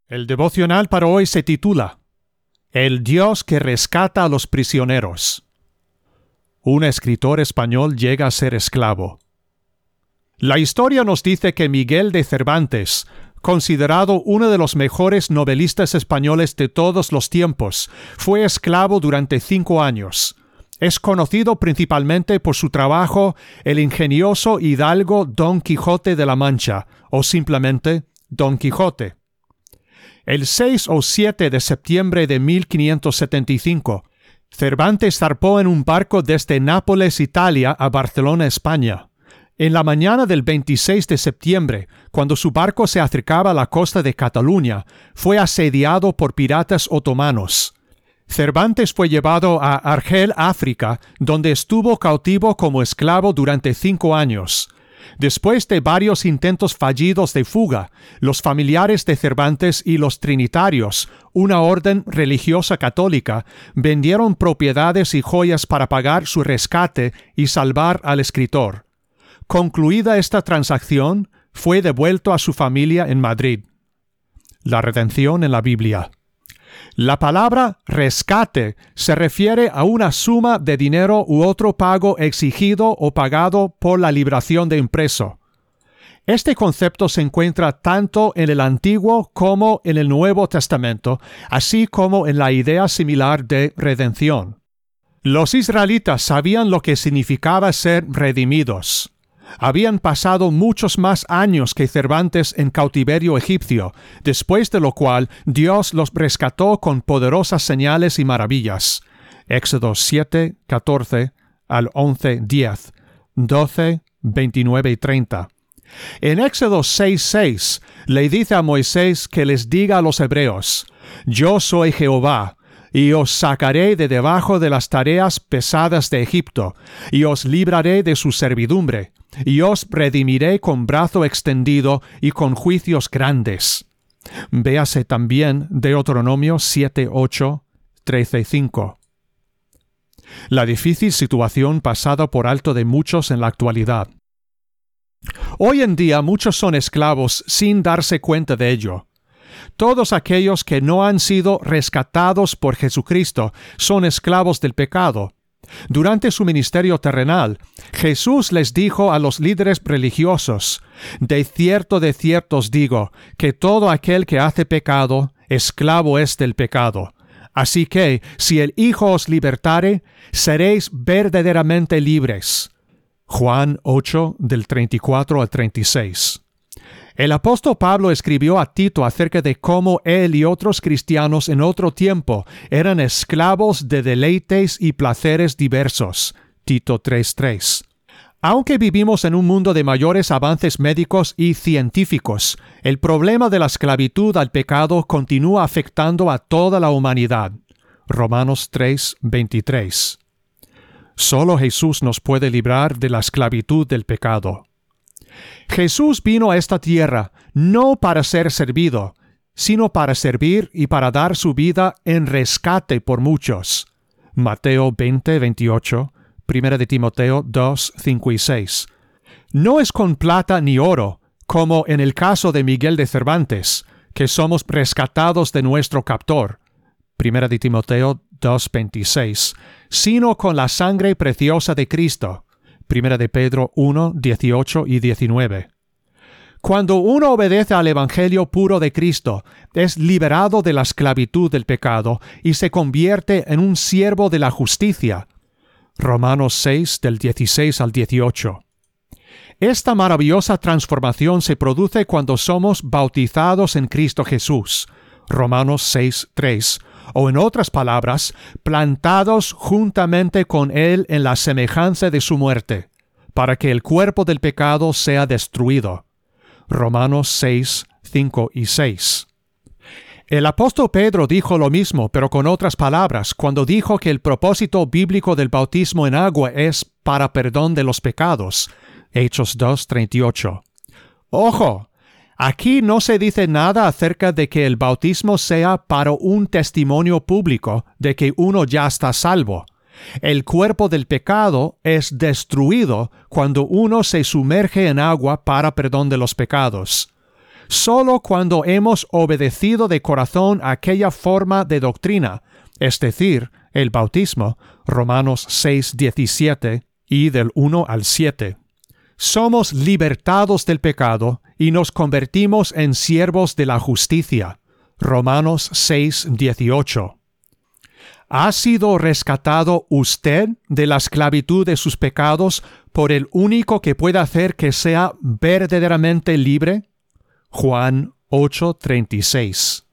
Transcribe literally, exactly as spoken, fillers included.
El devocional para hoy se titula El Dios que rescata a los prisioneros. Un escritor español llega a ser esclavo. La historia nos dice que Miguel de Cervantes, considerado uno de los mejores novelistas españoles de todos los tiempos, fue esclavo durante cinco años. Es conocido principalmente por su trabajo El ingenioso hidalgo Don Quijote de la Mancha, o simplemente Don Quijote. El seis o siete de septiembre de mil quinientos setenta y cinco, Cervantes zarpó en un barco desde Nápoles, Italia, a Barcelona, España. En la mañana del veintiséis de septiembre, cuando su barco se acercaba a la costa de Cataluña, fue asediado por piratas otomanos. Cervantes fue llevado a Argel, África, donde estuvo cautivo como esclavo durante cinco años. Después de varios intentos fallidos de fuga, los familiares de Cervantes y los trinitarios, una orden religiosa católica, vendieron propiedades y joyas para pagar su rescate y salvar al escritor. Concluida esta transacción, fue devuelto a su familia en Madrid. La redención en la Biblia. La palabra rescate se refiere a una suma de dinero u otro pago exigido o pagado por la liberación de un preso. Este concepto se encuentra tanto en el Antiguo como en el Nuevo Testamento, así como en la idea similar de redención. Los israelitas sabían lo que significaba ser redimidos. Habían pasado muchos más años que Cervantes en cautiverio egipcio, después de lo cual Dios los rescató con poderosas señales y maravillas. Éxodo siete, catorce al once, diez, doce, veintinueve y treinta. En Éxodo seis, seis, le dice a Moisés que les diga a los hebreos: «Yo soy Jehová, y os sacaré de debajo de las tareas pesadas de Egipto, y os libraré de su servidumbre, y os redimiré con brazo extendido y con juicios grandes». Véase también Deuteronomio siete, ocho, trece y cinco. La difícil situación pasada por alto de muchos en la actualidad. Hoy en día muchos son esclavos sin darse cuenta de ello. Todos aquellos que no han sido rescatados por Jesucristo son esclavos del pecado. Durante su ministerio terrenal, Jesús les dijo a los líderes religiosos: «De cierto, de cierto os digo, que todo aquel que hace pecado, esclavo es del pecado. Así que, si el Hijo os libertare, seréis verdaderamente libres». Juan ocho, del treinta y cuatro al treinta y seis. El apóstol Pablo escribió a Tito acerca de cómo él y otros cristianos en otro tiempo eran esclavos de deleites y placeres diversos. Tito tres, tres. Aunque vivimos en un mundo de mayores avances médicos y científicos, el problema de la esclavitud al pecado continúa afectando a toda la humanidad. Romanos tres, veintitrés. Solo Jesús nos puede librar de la esclavitud del pecado. Jesús vino a esta tierra no para ser servido, sino para servir y para dar su vida en rescate por muchos. Mateo veinte, veintiocho, Primera de Timoteo dos, cinco y seis. No es con plata ni oro, como en el caso de Miguel de Cervantes, que somos rescatados de nuestro captor. Primera de Timoteo dos, veintiséis, sino con la sangre preciosa de Cristo. Primera de Pedro uno, dieciocho y diecinueve. Cuando uno obedece al Evangelio puro de Cristo, es liberado de la esclavitud del pecado y se convierte en un siervo de la justicia. Romanos seis, del dieciséis al dieciocho. Esta maravillosa transformación se produce cuando somos bautizados en Cristo Jesús. Romanos seis, tres. O en otras palabras, plantados juntamente con Él en la semejanza de su muerte, para que el cuerpo del pecado sea destruido. Romanos seis, cinco y seis. El apóstol Pedro dijo lo mismo, pero con otras palabras, cuando dijo que el propósito bíblico del bautismo en agua es para perdón de los pecados. Hechos dos, treinta y ocho. ¡Ojo! Aquí no se dice nada acerca de que el bautismo sea para un testimonio público de que uno ya está salvo. El cuerpo del pecado es destruido cuando uno se sumerge en agua para perdón de los pecados. solo cuando hemos obedecido de corazón aquella forma de doctrina, es decir, el bautismo, Romanos seis diecisiete y del uno al siete. Somos libertados del pecado y nos convertimos en siervos de la justicia, Romanos seis dieciocho. ¿Ha sido rescatado usted de la esclavitud de sus pecados por el único que puede hacer que sea verdaderamente libre? Juan ocho treinta y seis.